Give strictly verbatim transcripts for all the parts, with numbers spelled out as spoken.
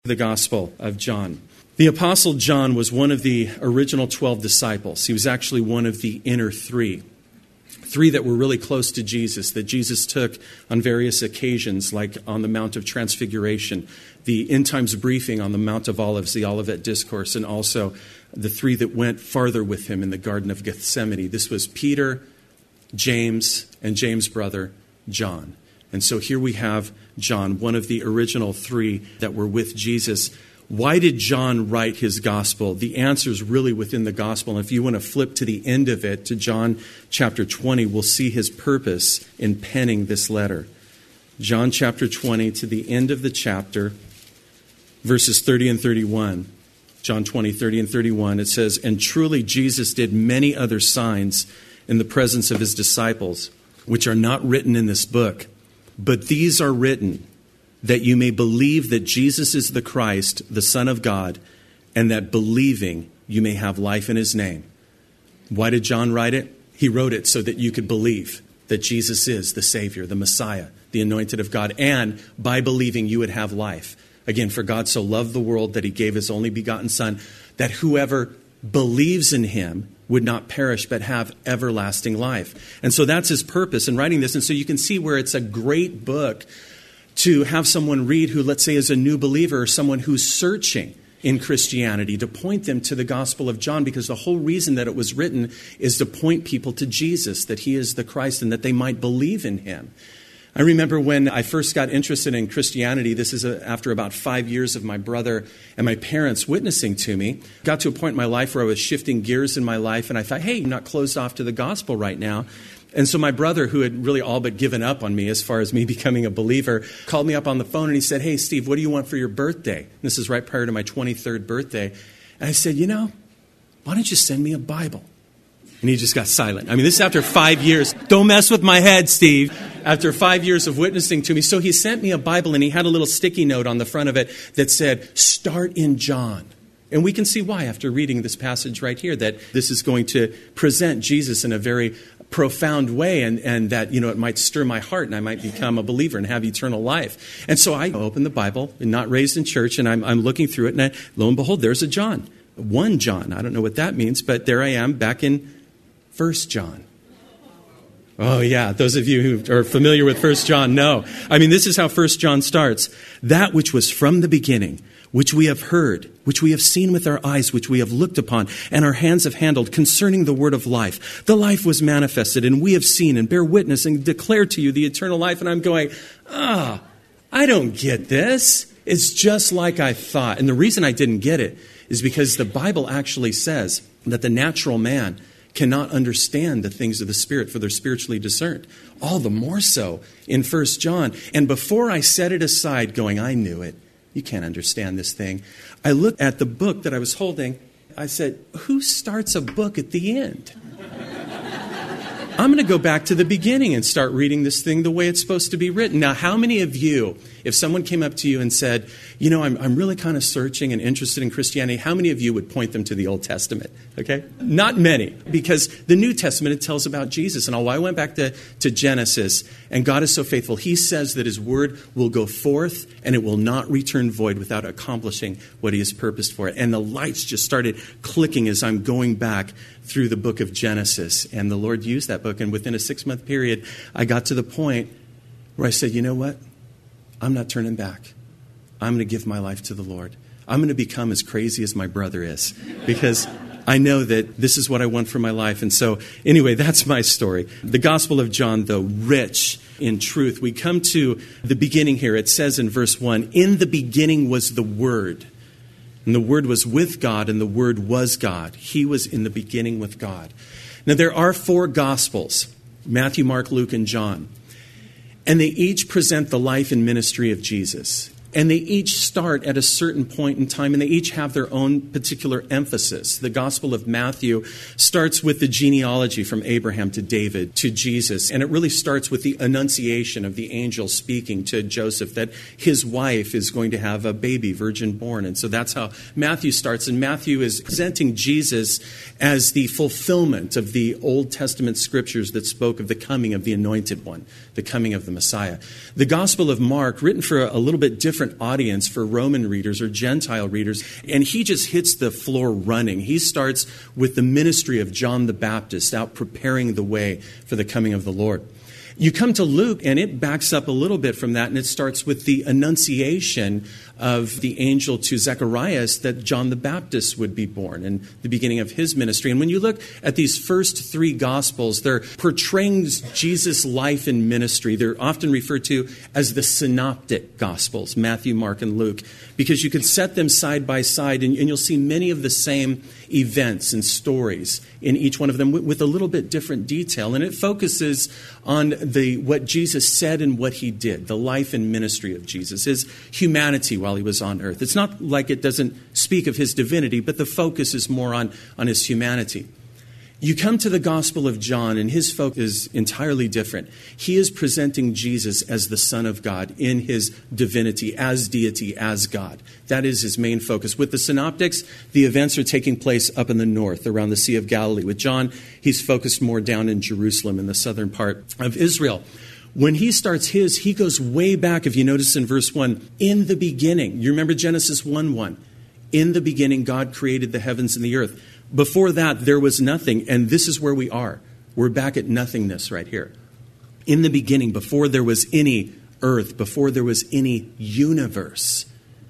The Gospel of John. The Apostle John was one of the original twelve disciples. He was actually one of the inner three. Three that were really close to Jesus, that Jesus took on various occasions, like on the Mount of Transfiguration, the end times briefing on the Mount of Olives, the Olivet Discourse, and also the three that went farther with him in the Garden of Gethsemane. This was Peter, James, and James' brother, John. And so here we have John, one of the original three that were with Jesus. Why did John write his gospel? The answer is really within the gospel. And if you want to flip to the end of it, to John chapter twenty, we'll see his purpose in penning this letter. John chapter twenty, to the end of the chapter, verses thirty and thirty-one. John twenty, thirty and thirty-one, it says, "And truly Jesus did many other signs in the presence of his disciples, which are not written in this book. But these are written that you may believe that Jesus is the Christ, the Son of God, and that believing you may have life in his name." Why did John write it? He wrote it so that you could believe that Jesus is the Savior, the Messiah, the anointed of God, and by believing you would have life. Again, for God so loved the world that he gave his only begotten Son, that whoever believes in him would not perish but have everlasting life. And so that's his purpose in writing this. And so you can see where it's a great book to have someone read who, let's say, is a new believer or someone who's searching in Christianity, to point them to the Gospel of John, because the whole reason that it was written is to point people to Jesus, that he is the Christ and that they might believe in him. I remember when I first got interested in Christianity, this is a, after about five years of my brother and my parents witnessing to me, got to a point in my life where I was shifting gears in my life, and I thought, hey, I'm not closed off to the gospel right now. And so my brother, who had really all but given up on me as far as me becoming a believer, called me up on the phone and he said, "Hey, Steve, what do you want for your birthday?" And this is right prior to my twenty-third birthday. And I said, you know, why don't you send me a Bible? And he just got silent. I mean, this is after five years. Don't mess with my head, Steve. After five years of witnessing to me. So he sent me a Bible, and he had a little sticky note on the front of it that said, "Start in John." And we can see why after reading this passage right here, that this is going to present Jesus in a very profound way, and, and that, you know, it might stir my heart and I might become a believer and have eternal life. And so I opened the Bible, and not raised in church, and I'm, I'm looking through it, and I, lo and behold, there's a John. One John. I don't know what that means, but there I am back in First John. Oh, yeah. Those of you who are familiar with First John know. I mean, this is how First John starts. "That which was from the beginning, which we have heard, which we have seen with our eyes, which we have looked upon, and our hands have handled, concerning the word of life. The life was manifested, and we have seen and bear witness and declare to you the eternal life." And I'm going, ah, I don't get this. It's just like I thought. And the reason I didn't get it is because the Bible actually says that the natural man cannot understand the things of the Spirit, for they're spiritually discerned. All the more so in First John. And before I set it aside going, I knew it, you can't understand this thing, I looked at the book that I was holding. I said, who starts a book at the end? I'm going to go back to the beginning and start reading this thing the way it's supposed to be written. Now, how many of you, if someone came up to you and said, you know, I'm, I'm really kind of searching and interested in Christianity, how many of you would point them to the Old Testament? Okay? Not many, because the New Testament, it tells about Jesus. And I went back to, to Genesis, and God is so faithful. He says that his word will go forth and it will not return void without accomplishing what he has purposed for it. And the lights just started clicking as I'm going back through the book of Genesis. And the Lord used that book. And within a six-month period, I got to the point where I said, you know what? I'm not turning back. I'm going to give my life to the Lord. I'm going to become as crazy as my brother is, because I know that this is what I want for my life. And so, anyway, that's my story. The Gospel of John, though, rich in truth. We come to the beginning here. It says in verse one, "In the beginning was the Word. And the Word was with God, and the Word was God." He was in the beginning with God. Now, there are four Gospels, Matthew, Mark, Luke, and John. And they each present the life and ministry of Jesus. And they each start at a certain point in time, and they each have their own particular emphasis. The Gospel of Matthew starts with the genealogy from Abraham to David to Jesus. And it really starts with the annunciation of the angel speaking to Joseph that his wife is going to have a baby, virgin born. And so that's how Matthew starts. And Matthew is presenting Jesus as the fulfillment of the Old Testament scriptures that spoke of the coming of the Anointed One, the coming of the Messiah. The Gospel of Mark, written for a little bit different different audience for Roman readers or Gentile readers, and he just hits the floor running. He starts with the ministry of John the Baptist, out preparing the way for the coming of the Lord. You come to Luke, and it backs up a little bit from that, and it starts with the annunciation of the angel to Zacharias that John the Baptist would be born and the beginning of his ministry. And when you look at these first three Gospels, they're portraying Jesus' life and ministry. They're often referred to as the synoptic Gospels, Matthew, Mark, and Luke, because you can set them side by side, and, and you'll see many of the same events and stories in each one of them with, with a little bit different detail. And it focuses on the what Jesus said and what he did, the life and ministry of Jesus, his humanity while he was on earth. It's not like it doesn't speak of his divinity, but the focus is more on, on his humanity. You come to the Gospel of John, and his focus is entirely different. He is presenting Jesus as the Son of God in his divinity, as deity, as God. That is his main focus. With the Synoptics, the events are taking place up in the north, around the Sea of Galilee. With John, he's focused more down in Jerusalem, in the southern part of Israel. When he starts his, he goes way back, if you notice in verse one, in the beginning. You remember Genesis one one. In the beginning, God created the heavens and the earth. Before that, there was nothing, and this is where we are. We're back at nothingness right here. In the beginning, before there was any earth, before there was any universe,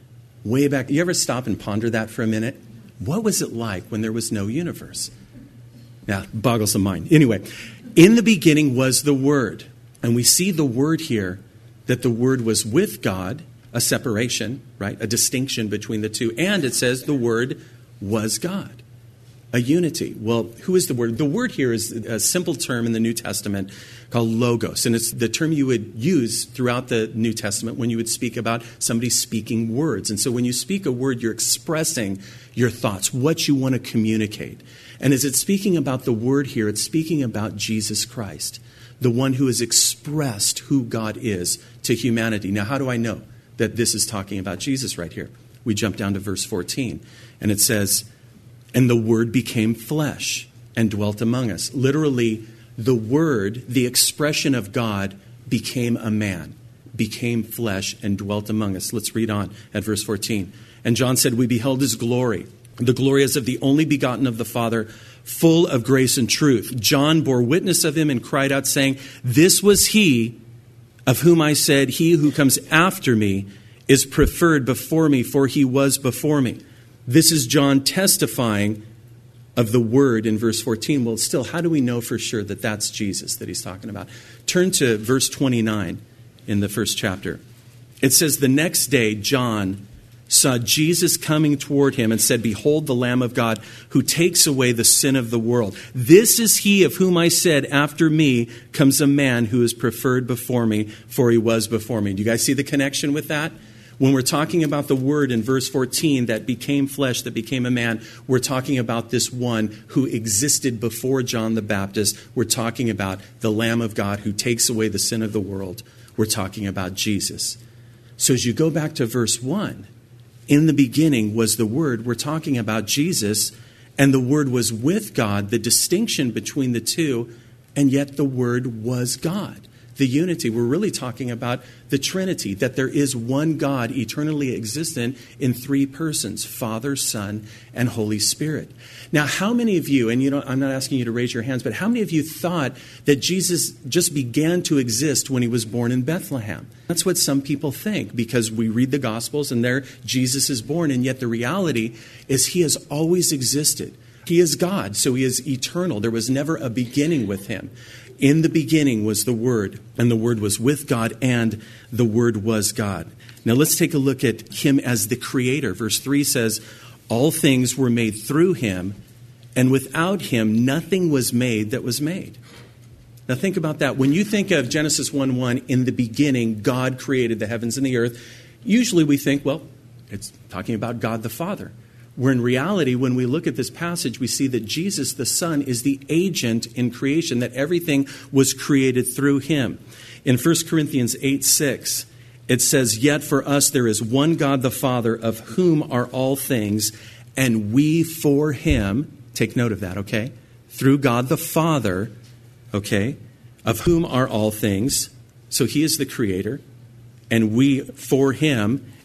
way back. You ever stop and ponder that for a minute? What was it like when there was no universe? Yeah, boggles the mind. Anyway, in the beginning was the Word, and we see the Word here, that the Word was with God, a separation, right, a distinction between the two, and it says the Word was God. A unity. Well, who is the Word? The word here is a simple term in the New Testament called logos. And it's the term you would use throughout the New Testament when you would speak about somebody speaking words. And so when you speak a word, you're expressing your thoughts, what you want to communicate. And as it's speaking about the Word here, it's speaking about Jesus Christ, the one who has expressed who God is to humanity. Now, how do I know that this is talking about Jesus right here? We jump down to verse fourteen, and it says, and the Word became flesh and dwelt among us. Literally, the Word, the expression of God, became a man, became flesh and dwelt among us. Let's read on at verse fourteen. And John said, we beheld his glory. The glory as of the only begotten of the Father, full of grace and truth. John bore witness of him and cried out, saying, this was he of whom I said, he who comes after me is preferred before me, for he was before me. This is John testifying of the Word in verse fourteen. Well, still, how do we know for sure that that's Jesus that he's talking about? Turn to verse twenty-nine in the first chapter. It says, the next day, John saw Jesus coming toward him and said, behold, the Lamb of God who takes away the sin of the world. This is he of whom I said, after me comes a man who is preferred before me, for he was before me. Do you guys see the connection with that? When we're talking about the Word in verse fourteen that became flesh, that became a man, we're talking about this one who existed before John the Baptist. We're talking about the Lamb of God who takes away the sin of the world. We're talking about Jesus. So as you go back to verse one, in the beginning was the Word. We're talking about Jesus, and the Word was with God, the distinction between the two, and yet the Word was God. The unity, we're really talking about the Trinity, that there is one God eternally existent in three persons, Father, Son, and Holy Spirit. Now, how many of you, and you know, I'm not asking you to raise your hands, but how many of you thought that Jesus just began to exist when he was born in Bethlehem? That's what some people think, because we read the Gospels and there Jesus is born, and yet the reality is he has always existed. He is God, so he is eternal. There was never a beginning with him. In the beginning was the Word, and the Word was with God, and the Word was God. Now let's take a look at him as the creator. Verse three says, all things were made through him, and without him nothing was made that was made. Now think about that. When you think of Genesis one one, in the beginning, God created the heavens and the earth, usually we think, well, it's talking about God the Father. Where in reality, when we look at this passage, we see that Jesus, the Son, is the agent in creation, that everything was created through him. In First Corinthians eight six, it says, yet for us there is one God the Father, of whom are all things, and we for him, take note of that, okay? Through God the Father, okay, of whom are all things. So he is the creator, and we for him,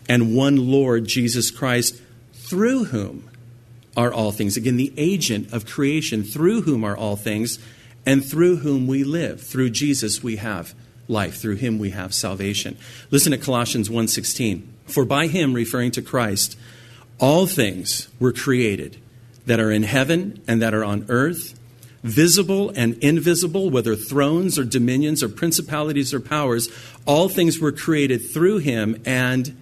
and one Lord, Jesus Christ, through whom are all things. Again, the agent of creation, through whom are all things, and through whom we live. Through Jesus we have life. Through him we have salvation. Listen to Colossians one sixteen. For by him, referring to Christ, all things were created that are in heaven and that are on earth, visible and invisible, whether thrones or dominions or principalities or powers. All things were created through him and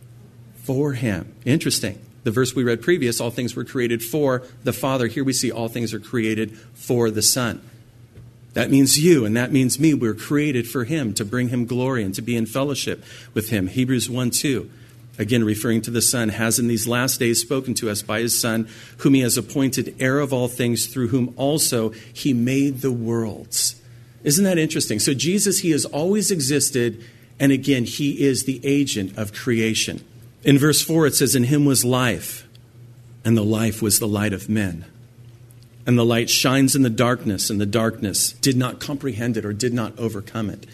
for him. Interesting. The verse we read previous, all things were created for the Father. Here we see all things are created for the Son. That means you, and that means me. We're created for him, to bring him glory and to be in fellowship with him. Hebrews one two, again referring to the Son, has in these last days spoken to us by his Son, whom he has appointed heir of all things, through whom also he made the worlds. Isn't that interesting? So Jesus, he has always existed, and again, he is the agent of creation. In verse four, it says, in him was life, and the life was the light of men. And the light shines in the darkness, and the darkness did not comprehend it or did not overcome it.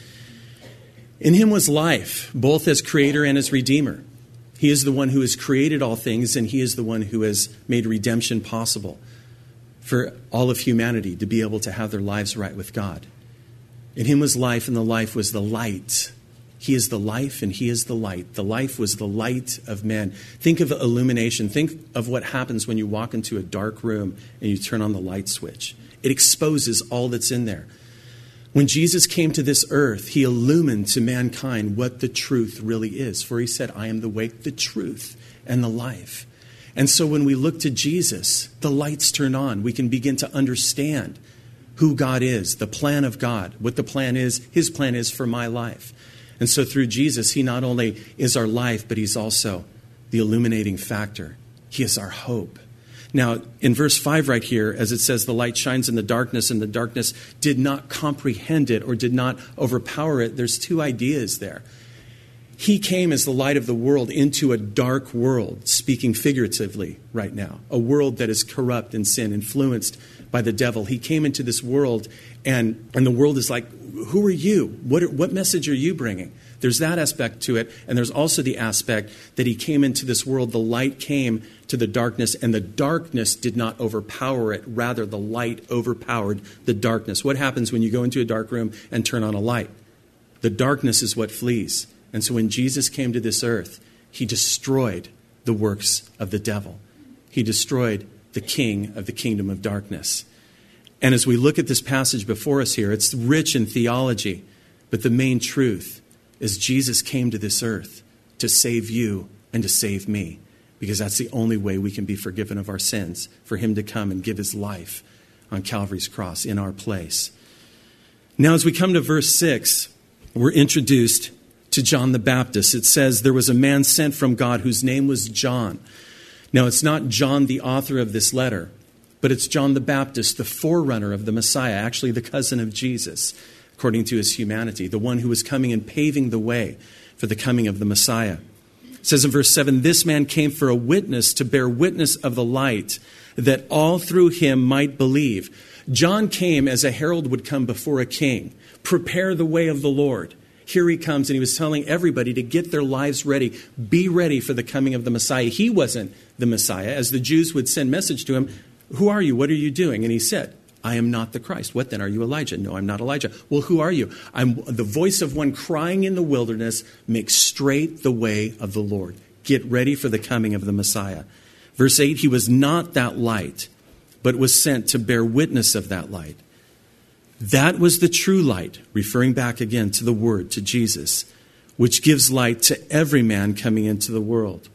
In him was life, both as creator and as redeemer. He is the one who has created all things, and he is the one who has made redemption possible for all of humanity to be able to have their lives right with God. In him was life, and the life was the light. He is the life, and he is the light. The life was the light of men. Think of illumination. Think of what happens when you walk into a dark room and you turn on the light switch. It exposes all that's in there. When Jesus came to this earth, he illumined to mankind what the truth really is. For he said, I am the way, the truth, and the life. And so when we look to Jesus, the lights turn on. We can begin to understand who God is, the plan of God, what the plan is, his plan is for my life. And so through Jesus, he not only is our life, but he's also the illuminating factor. He is our hope. Now, in verse five right here, as it says, the light shines in the darkness, and the darkness did not comprehend it or did not overpower it. There's two ideas there. He came as the light of the world into a dark world, speaking figuratively right now, a world that is corrupt in sin, influenced by the devil. He came into this world, and, and the world is like, who are you? What, are, what message are you bringing? There's that aspect to it, and there's also the aspect that he came into this world. The light came to the darkness, and the darkness did not overpower it. Rather, the light overpowered the darkness. What happens when you go into a dark room and turn on a light? The darkness is what flees. And so when Jesus came to this earth, he destroyed the works of the devil. He destroyed the king of the kingdom of darkness. And as we look at this passage before us here, it's rich in theology, but the main truth is Jesus came to this earth to save you and to save me, because that's the only way we can be forgiven of our sins, for him to come and give his life on Calvary's cross in our place. Now, as we come to verse six, we're introduced to John the Baptist. It says, there was a man sent from God whose name was John. Now, it's not John, the author of this letter, but it's John the Baptist, the forerunner of the Messiah, actually the cousin of Jesus, according to his humanity, the one who was coming and paving the way for the coming of the Messiah. It says in verse seven, this man came for a witness, to bear witness of the light, that all through him might believe. John came as a herald would come before a king. Prepare the way of the Lord. Here he comes, and he was telling everybody to get their lives ready. Be ready for the coming of the Messiah. He wasn't the Messiah. As the Jews would send message to him, who are you? What are you doing? And he said, I am not the Christ. What then? Are you Elijah? No, I'm not Elijah. Well, who are you? I'm the voice of one crying in the wilderness, make straight the way of the Lord. Get ready for the coming of the Messiah. Verse eight, he was not that light, but was sent to bear witness of that light. That was the true light, referring back again to the Word, to Jesus, which gives light to every man coming into the world.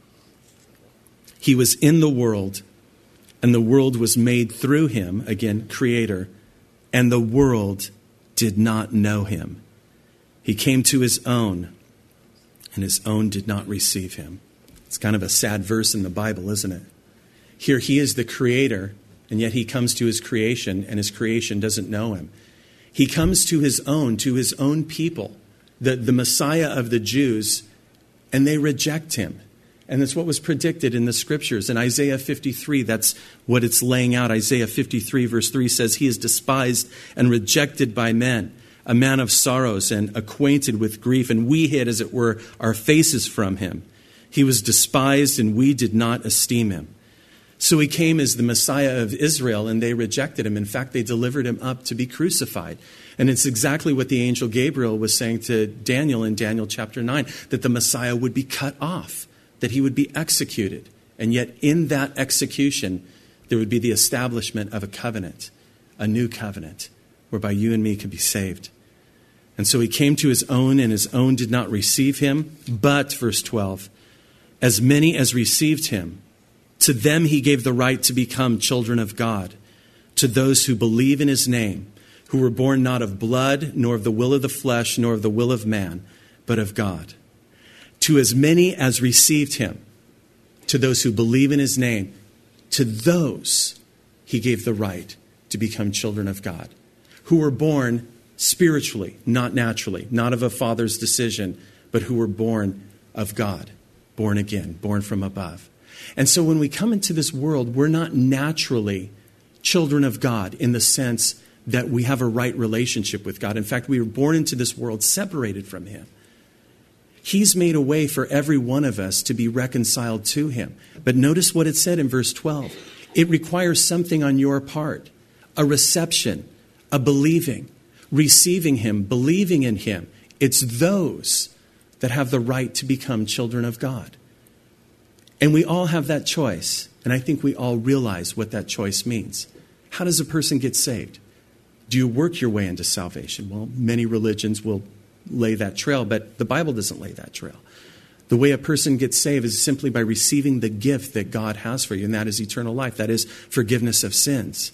He was in the world, and the world was made through him, again, creator, and the world did not know him. He came to his own, and his own did not receive him. It's kind of a sad verse in the Bible, isn't it? Here he is the creator, and yet he comes to his creation, and his creation doesn't know him. He comes to his own, to his own people, the, the Messiah of the Jews, and they reject him. And that's what was predicted in the scriptures. In Isaiah fifty-three, that's what it's laying out. Isaiah fifty-three, verse three says, he is despised and rejected by men, a man of sorrows and acquainted with grief, and we hid, as it were, our faces from him. He was despised, and we did not esteem him. So he came as the Messiah of Israel, and they rejected him. In fact, they delivered him up to be crucified. And it's exactly what the angel Gabriel was saying to Daniel in Daniel chapter nine, that the Messiah would be cut off, that he would be executed. And yet in that execution, there would be the establishment of a covenant, a new covenant, whereby you and me could be saved. And so he came to his own, and his own did not receive him. But, verse twelve, as many as received him, to them he gave the right to become children of God, to those who believe in his name, who were born not of blood, nor of the will of the flesh, nor of the will of man, but of God. To as many as received him, to those who believe in his name, to those he gave the right to become children of God, who were born spiritually, not naturally, not of a father's decision, but who were born of God, born again, born from above. And so when we come into this world, we're not naturally children of God in the sense that we have a right relationship with God. In fact, we were born into this world separated from him. He's made a way for every one of us to be reconciled to him. But notice what it said in verse twelve. It requires something on your part, a reception, a believing, receiving him, believing in him. It's those that have the right to become children of God. And we all have that choice. And I think we all realize what that choice means. How does a person get saved? Do you work your way into salvation? Well, many religions will lay that trail, but the Bible doesn't lay that trail. The way a person gets saved is simply by receiving the gift that God has for you, and that is eternal life. That is forgiveness of sins.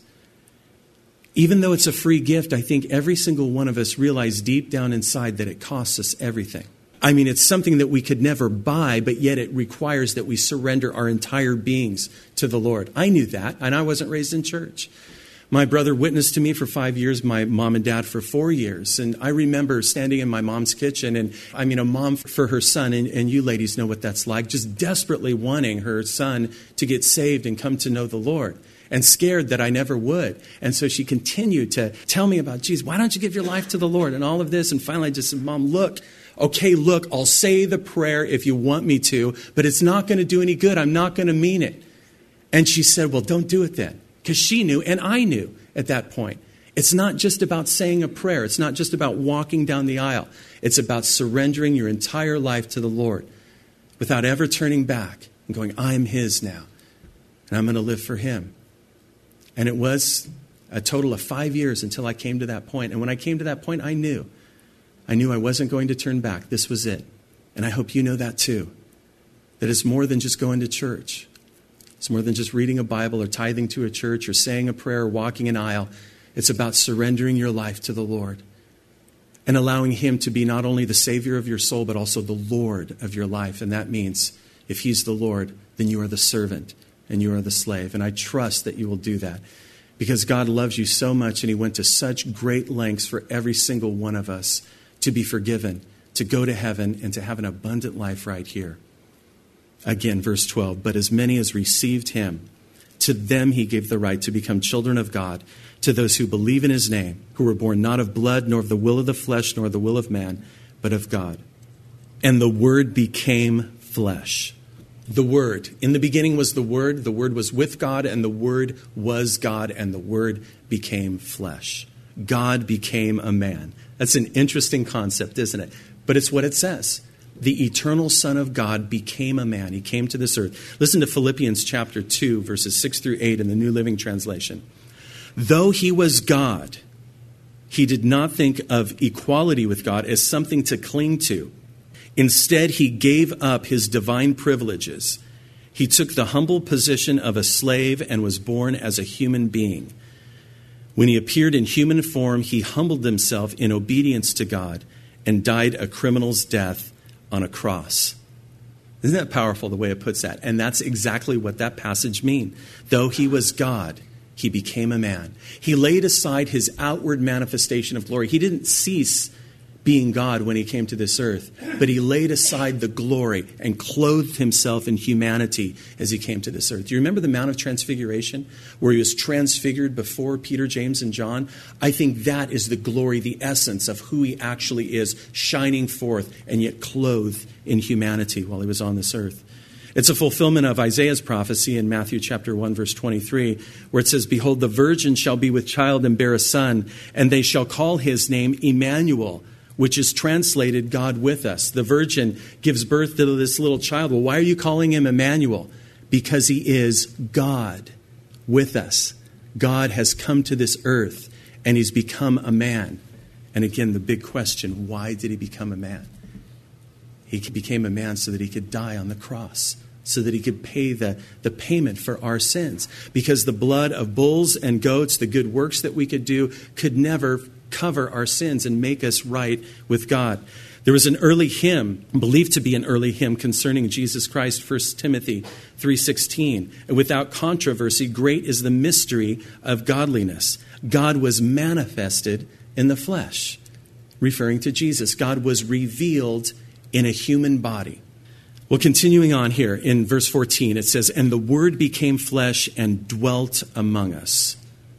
Even though it's a free gift, I think every single one of us realize deep down inside that it costs us everything. I mean, it's something that we could never buy, but yet it requires that we surrender our entire beings to the Lord. I knew that, and I wasn't raised in church. My brother witnessed to me for five years, my mom and dad for four years. And I remember standing in my mom's kitchen, and I mean, a mom for her son, and, and you ladies know what that's like, just desperately wanting her son to get saved and come to know the Lord, and scared that I never would. And so she continued to tell me about, geez, why don't you give your life to the Lord and all of this? And finally I just said, Mom, look, okay, look, I'll say the prayer if you want me to, but it's not going to do any good. I'm not going to mean it. And she said, well, don't do it then. Because she knew, and I knew at that point, it's not just about saying a prayer. It's not just about walking down the aisle. It's about surrendering your entire life to the Lord without ever turning back and going, I'm his now, and I'm going to live for him. And it was a total of five years until I came to that point. And when I came to that point, I knew. I knew I wasn't going to turn back. This was it. And I hope you know that too. That it's more than just going to church. It's more than just reading a Bible or tithing to a church or saying a prayer or walking an aisle. It's about surrendering your life to the Lord and allowing him to be not only the Savior of your soul, but also the Lord of your life. And that means if he's the Lord, then you are the servant and you are the slave. And I trust that you will do that because God loves you so much, and he went to such great lengths for every single one of us to be forgiven, to go to heaven, and to have an abundant life right here. Again, verse twelve, but as many as received him, to them he gave the right to become children of God, to those who believe in his name, who were born not of blood, nor of the will of the flesh, nor of the will of man, but of God. And the Word became flesh. The Word. In the beginning was the Word. The Word was with God, and the Word was God, and the Word became flesh. God became a man. That's an interesting concept, isn't it? But it's what it says. The eternal Son of God became a man. He came to this earth. Listen to Philippians chapter two, verses six through eight in the New Living Translation. Though he was God, he did not think of equality with God as something to cling to. Instead, he gave up his divine privileges. He took the humble position of a slave and was born as a human being. When he appeared in human form, he humbled himself in obedience to God and died a criminal's death on a cross. Isn't that powerful the way it puts that? And that's exactly what that passage means. Though he was God, he became a man. He laid aside his outward manifestation of glory. He didn't cease being God when he came to this earth, but he laid aside the glory and clothed himself in humanity as he came to this earth. Do you remember the Mount of Transfiguration, where he was transfigured before Peter, James, and John? I think that is the glory, the essence of who he actually is, shining forth and yet clothed in humanity while he was on this earth. It's a fulfillment of Isaiah's prophecy in Matthew chapter one, verse twenty-three, where it says, "Behold, the virgin shall be with child and bear a son, and they shall call his name Emmanuel," which is translated God with us. The virgin gives birth to this little child. Well, why are you calling him Emmanuel? Because he is God with us. God has come to this earth and he's become a man. And again, the big question, why did he become a man? He became a man so that he could die on the cross, so that he could pay the, the payment for our sins. Because the blood of bulls and goats, the good works that we could do, could never cover our sins and make us right with God. There was an early hymn, believed to be an early hymn, concerning Jesus Christ, First Timothy three sixteen. "Without controversy, great is the mystery of godliness. God was manifested in the flesh," referring to Jesus. God was revealed in a human body. Well, continuing on here in verse fourteen, it says, "And the Word became flesh and dwelt among us."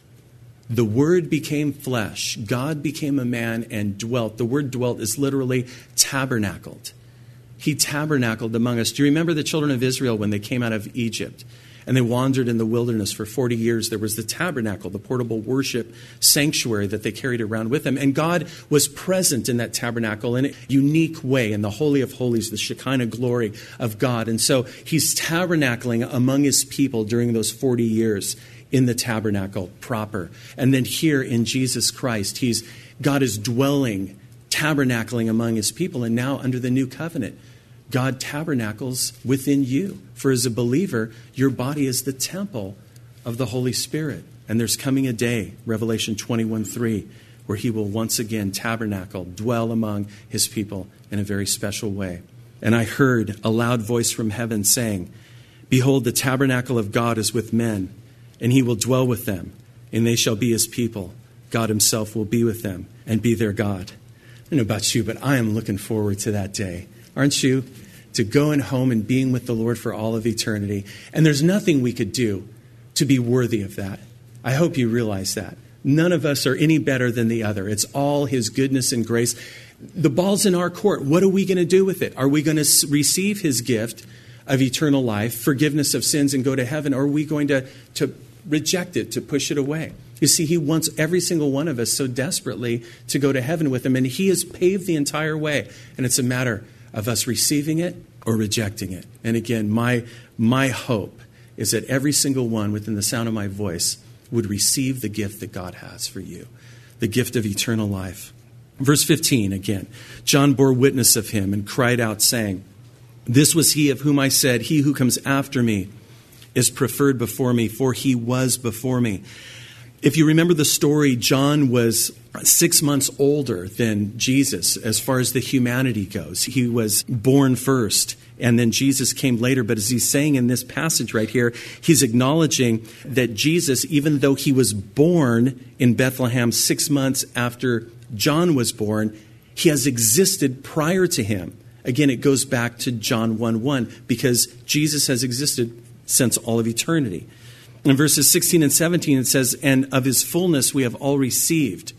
The Word became flesh. God became a man and dwelt. The word dwelt is literally tabernacled. He tabernacled among us. Do you remember the children of Israel when they came out of Egypt and they wandered in the wilderness for forty years? There was the tabernacle, the portable worship sanctuary that they carried around with them. And God was present in that tabernacle in a unique way, in the Holy of Holies, the Shekinah glory of God. And so he's tabernacling among his people during those forty years. In the tabernacle proper. And then here in Jesus Christ, he's God is dwelling, tabernacling among his people. And now under the new covenant, God tabernacles within you. For as a believer, your body is the temple of the Holy Spirit. And there's coming a day, Revelation twenty-one three, where he will once again tabernacle, dwell among his people in a very special way. "And I heard a loud voice from heaven saying, 'Behold, the tabernacle of God is with men, and he will dwell with them, and they shall be his people. God himself will be with them and be their God.'" I don't know about you, but I am looking forward to that day. Aren't you? To going home and being with the Lord for all of eternity. And there's nothing we could do to be worthy of that. I hope you realize that. None of us are any better than the other. It's all his goodness and grace. The ball's in our court. What are we going to do with it? Are we going to receive his gift of eternal life, forgiveness of sins, and go to heaven? Or are we going to, to reject it, to push it away? You see, he wants every single one of us so desperately to go to heaven with him, and he has paved the entire way. And it's a matter of us receiving it or rejecting it. And again, my, my hope is that every single one within the sound of my voice would receive the gift that God has for you, the gift of eternal life. Verse fifteen again, "John bore witness of him and cried out, saying, 'This was he of whom I said, he who comes after me is preferred before me, for he was before me.'" If you remember the story, John was six months older than Jesus as far as the humanity goes. He was born first, and then Jesus came later. But as he's saying in this passage right here, he's acknowledging that Jesus, even though he was born in Bethlehem six months after John was born, he has existed prior to him. Again, it goes back to John one one, because Jesus has existed since all of eternity. In verses sixteen and seventeen, it says, "And of his fullness we have all received,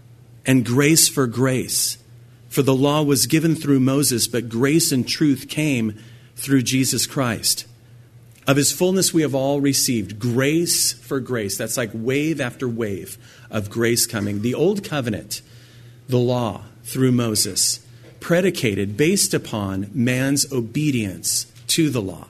and grace for grace. For the law was given through Moses, but grace and truth came through Jesus Christ." Of his fullness we have all received, grace for grace. That's like wave after wave of grace coming. The old covenant, the law through Moses, predicated, based upon man's obedience to the law.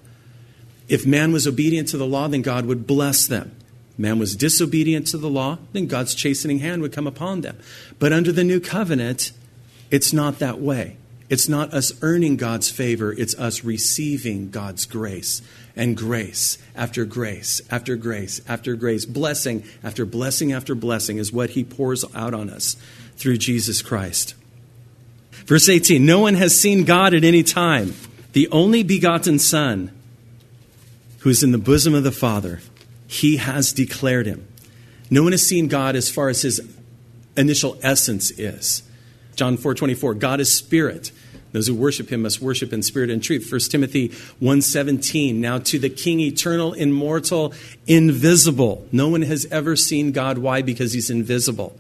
If man was obedient to the law, then God would bless them. If man was disobedient to the law, then God's chastening hand would come upon them. But under the new covenant, it's not that way. It's not us earning God's favor. It's us receiving God's grace. And grace after grace after grace after grace, blessing after blessing after blessing is what he pours out on us through Jesus Christ. Verse eighteen, "No one has seen God at any time. The only begotten Son, who is in the bosom of the Father, he has declared him." No one has seen God as far as his initial essence is. John four twenty-four, God is spirit. Those who worship him must worship in spirit and truth. First Timothy one seventeen, now to the King, eternal, immortal, invisible. No one has ever seen God. Why? Because he's invisible.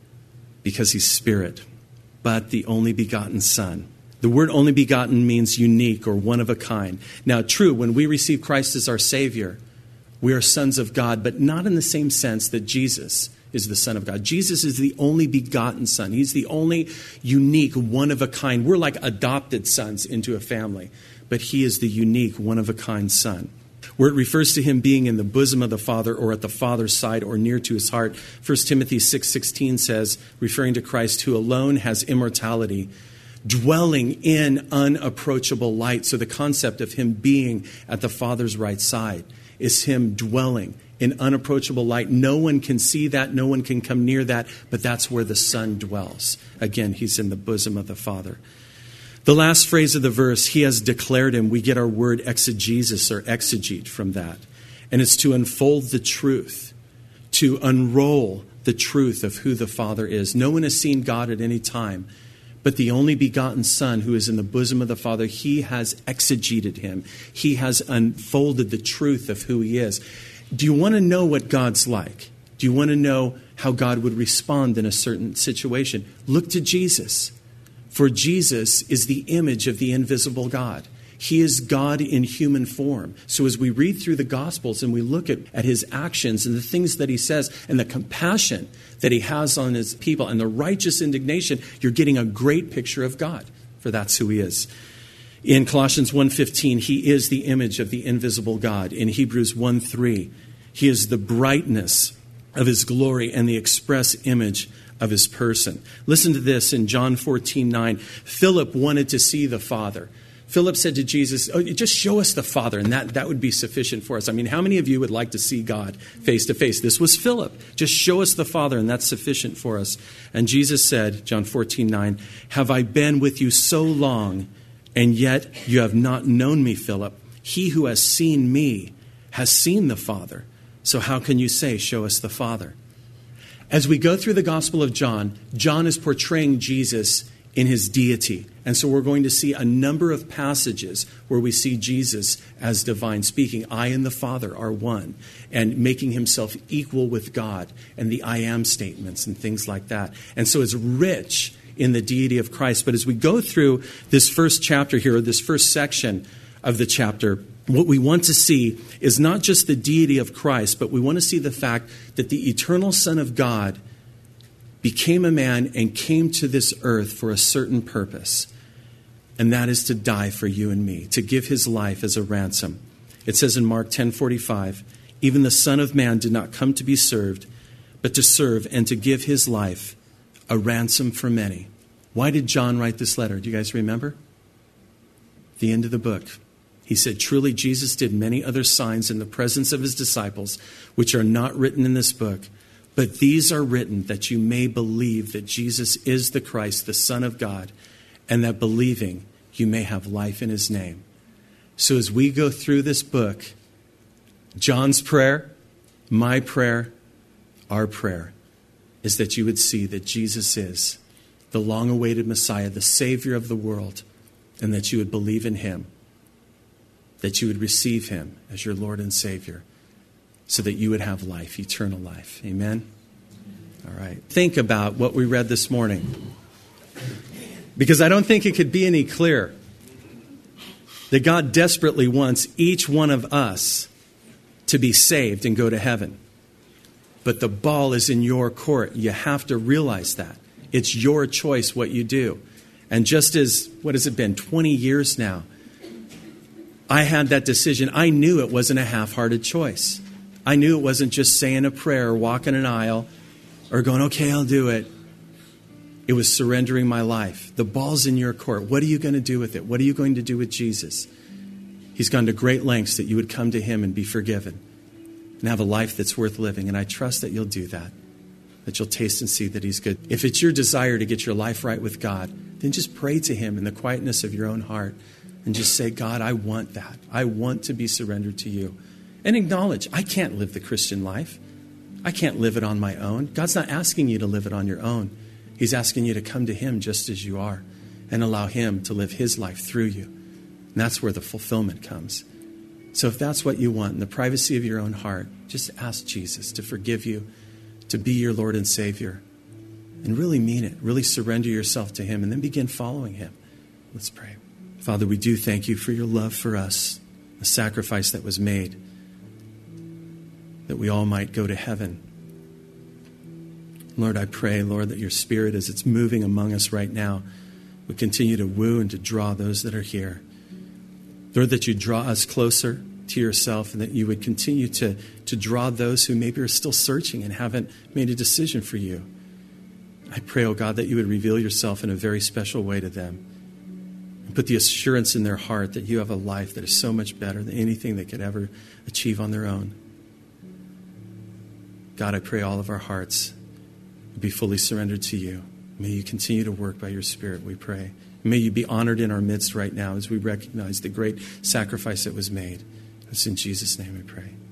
Because he's spirit. But the only begotten Son. The word only begotten means unique or one of a kind. Now, true, when we receive Christ as our Savior, we are sons of God, but not in the same sense that Jesus is the Son of God. Jesus is the only begotten Son. He's the only unique, one of a kind. We're like adopted sons into a family, but he is the unique, one of a kind Son. Where it refers to him being in the bosom of the Father or at the Father's side or near to his heart. First Timothy six sixteen says, referring to Christ, who alone has immortality, dwelling in unapproachable light. So the concept of him being at the Father's right side is him dwelling in unapproachable light. No one can see that. No one can come near that. But that's where the Son dwells. Again, he's in the bosom of the Father. The last phrase of the verse, he has declared him. We get our word exegesis or exegete from that. And it's to unfold the truth, to unroll the truth of who the Father is. No one has seen God at any time. But the only begotten Son who is in the bosom of the Father, he has exegeted him. He has unfolded the truth of who he is. Do you want to know what God's like? Do you want to know how God would respond in a certain situation? Look to Jesus. For Jesus is the image of the invisible God. He is God in human form. So as we read through the Gospels and we look at, at his actions and the things that he says and the compassion that he has on his people and the righteous indignation, you're getting a great picture of God, for that's who he is. In Colossians one fifteen, he is the image of the invisible God. In Hebrews one three, he is the brightness of his glory and the express image of his person. Listen to this in John fourteen nine. Philip wanted to see the Father. Philip said to Jesus, oh, just show us the Father, and that, that would be sufficient for us. I mean, how many of you would like to see God face to face? This was Philip. Just show us the Father, and that's sufficient for us. And Jesus said, John fourteen nine, have I been with you so long, and yet you have not known me, Philip? He who has seen me has seen the Father. So how can you say, show us the Father? As we go through the Gospel of John, John is portraying Jesus in his deity. And so we're going to see a number of passages where we see Jesus as divine, speaking, I and the Father are one, and making himself equal with God, and the I am statements and things like that. And so it's rich in the deity of Christ. But as we go through this first chapter here, or this first section of the chapter, what we want to see is not just the deity of Christ, but we want to see the fact that the eternal Son of God became a man and came to this earth for a certain purpose. And that is to die for you and me, to give his life as a ransom. It says in Mark ten forty-five, even the Son of Man did not come to be served, but to serve and to give his life a ransom for many. Why did John write this letter? Do you guys remember? The end of the book. He said, truly, Jesus did many other signs in the presence of his disciples, which are not written in this book. But these are written that you may believe that Jesus is the Christ, the Son of God, and that believing you may have life in his name. So as we go through this book, John's prayer, my prayer, our prayer, is that you would see that Jesus is the long-awaited Messiah, the Savior of the world, and that you would believe in him, that you would receive him as your Lord and Savior, so that you would have life, eternal life. Amen? All right. Think about what we read this morning, because I don't think it could be any clearer that God desperately wants each one of us to be saved and go to heaven. But the ball is in your court. You have to realize that. It's your choice what you do. And just as, what has it been, twenty years now, I had that decision. I knew it wasn't a half-hearted choice. I knew it wasn't just saying a prayer or walking an aisle or going, okay, I'll do it. It was surrendering my life. The ball's in your court. What are you going to do with it? What are you going to do with Jesus? He's gone to great lengths that you would come to him and be forgiven and have a life that's worth living. And I trust that you'll do that, that you'll taste and see that he's good. If it's your desire to get your life right with God, then just pray to him in the quietness of your own heart and just say, God, I want that. I want to be surrendered to you. And acknowledge, I can't live the Christian life. I can't live it on my own. God's not asking you to live it on your own. He's asking you to come to him just as you are and allow him to live his life through you. And that's where the fulfillment comes. So if that's what you want, in the privacy of your own heart, just ask Jesus to forgive you, to be your Lord and Savior, and really mean it. Really surrender yourself to him and then begin following him. Let's pray. Father, we do thank you for your love for us, the sacrifice that was made, that we all might go to heaven. Lord, I pray, Lord, that your Spirit, as it's moving among us right now, would continue to woo and to draw those that are here. Lord, that you draw us closer to yourself and that you would continue to, to draw those who maybe are still searching and haven't made a decision for you. I pray, oh God, that you would reveal yourself in a very special way to them and put the assurance in their heart that you have a life that is so much better than anything they could ever achieve on their own. God, I pray all of our hearts would be fully surrendered to you. May you continue to work by your Spirit, we pray. May you be honored in our midst right now as we recognize the great sacrifice that was made. It's in Jesus' name we pray.